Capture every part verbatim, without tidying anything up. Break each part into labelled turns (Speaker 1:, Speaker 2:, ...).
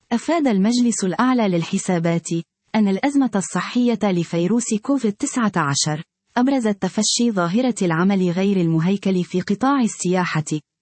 Speaker 1: أفاد المجلس الأعلى للحسابات أن الأزمة الصحية لفيروس كوفيد تسعة عشر أبرزت تفشي ظاهرة العمل غير المهيكل في قطاع السياحة،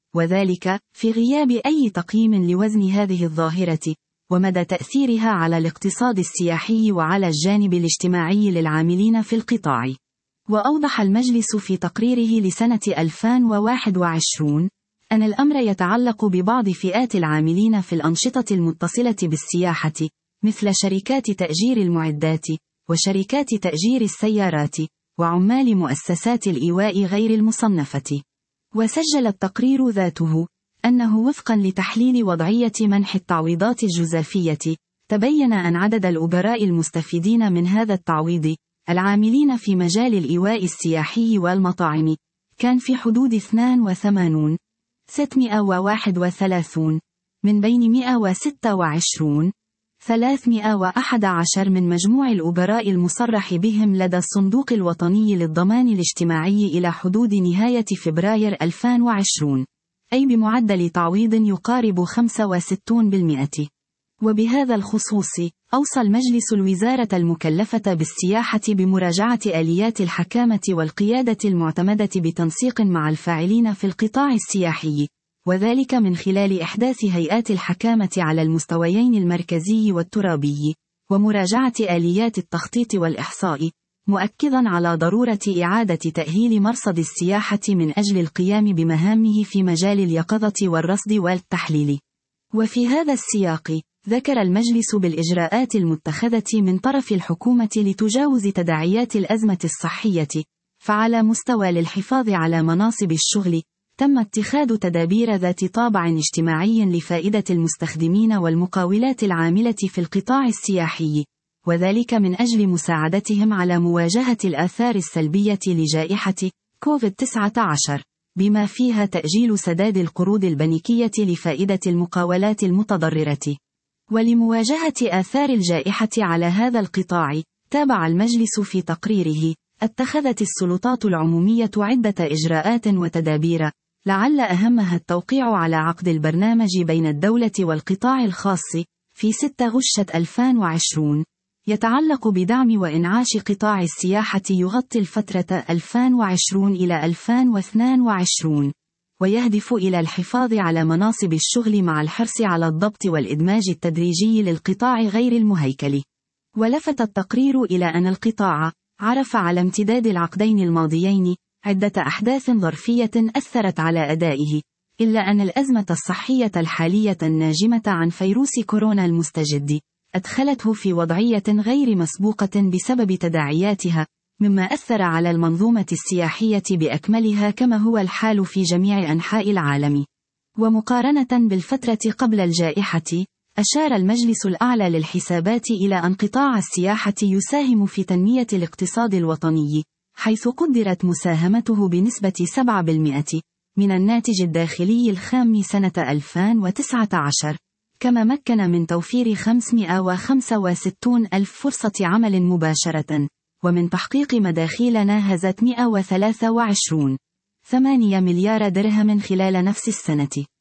Speaker 1: وذلك في غياب أي تقييم لوزن هذه الظاهرة ومدى تأثيرها على الاقتصاد السياحي وعلى الجانب الاجتماعي للعاملين في القطاع. وأوضح المجلس في تقريره لسنة ألفين وواحد وعشرين أن الأمر يتعلق ببعض فئات العاملين في الأنشطة المتصلة بالسياحة، مثل شركات تأجير المعدات، وشركات تأجير السيارات، وعمال مؤسسات الإيواء غير المصنفة. وسجل التقرير ذاته أنه وفقا لتحليل وضعية منح التعويضات الجزافية، تبين أن عدد الأجراء المستفيدين من هذا التعويض العاملين في مجال الإيواء السياحي والمطاعم كان في حدود اثنين وثمانين ألف وستمائة وواحد وثلاثين، من بين مئة وستة وعشرين ألف وثلاثمائة وأحد عشر من مجموع الأجراء المصرح بهم لدى الصندوق الوطني للضمان الاجتماعي إلى حدود نهاية فبراير ألفين وعشرين، أي بمعدل تعويض يقارب خمسة وستين بالمئة. وبهذا الخصوص أوصى المجلس الوزارة المكلفة بالسياحة بمراجعة آليات الحكامة والقيادة المعتمدة بتنسيق مع الفاعلين في القطاع السياحي، وذلك من خلال إحداث هيئات الحكامة على المستويين المركزي والترابي، ومراجعة آليات التخطيط والإحصاء، مؤكداً على ضرورة إعادة تأهيل مرصد السياحة من أجل القيام بمهامه في مجال اليقظة والرصد والتحليل. وفي هذا السياق، ذكر المجلس بالإجراءات المتخذة من طرف الحكومة لتجاوز تداعيات الأزمة الصحية، فعلى مستوى للحفاظ على مناصب الشغل، تم اتخاذ تدابير ذات طابع اجتماعي لفائدة المستخدمين والمقاولات العاملة في القطاع السياحي، وذلك من أجل مساعدتهم على مواجهة الآثار السلبية لجائحة كوفيد تسعة عشر، بما فيها تأجيل سداد القروض البنكية لفائدة المقاولات المتضررة. ولمواجهة آثار الجائحة على هذا القطاع، تابع المجلس في تقريره، اتخذت السلطات العمومية عدة إجراءات وتدابير، لعل أهمها التوقيع على عقد البرنامج بين الدولة والقطاع الخاص في ستة غشة ألفين وعشرين، يتعلق بدعم وإنعاش قطاع السياحة يغطي الفترة ألفين وعشرين إلى ألفين واثنين وعشرين، ويهدف إلى الحفاظ على مناصب الشغل مع الحرص على الضبط والإدماج التدريجي للقطاع غير المهيكل. ولفت التقرير إلى أن القطاع عرف على امتداد العقدين الماضيين عدة أحداث ظرفية أثرت على أدائه، إلا أن الأزمة الصحية الحالية الناجمة عن فيروس كورونا المستجد أدخلته في وضعية غير مسبوقة بسبب تداعياتها، مما أثر على المنظومة السياحية بأكملها كما هو الحال في جميع أنحاء العالم. ومقارنة بالفترة قبل الجائحة، أشار المجلس الأعلى للحسابات إلى أن قطاع السياحة يساهم في تنمية الاقتصاد الوطني، حيث قدرت مساهمته بنسبة سبعة بالمئة من الناتج الداخلي الخام سنة ألفين وتسعة عشر، كما مكن من توفير خمسمائة وخمسة وستين ألف فرصة عمل مباشرة، ومن تحقيق مداخيل ناهزت مئة وثلاثة وعشرين فاصلة ثمانية مليار درهم خلال نفس السنة.